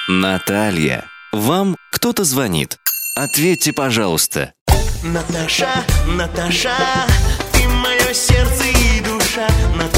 Наталья, вам кто-то звонит. Ответьте, пожалуйста. Наташа, Наташа, ты мое сердце и душа.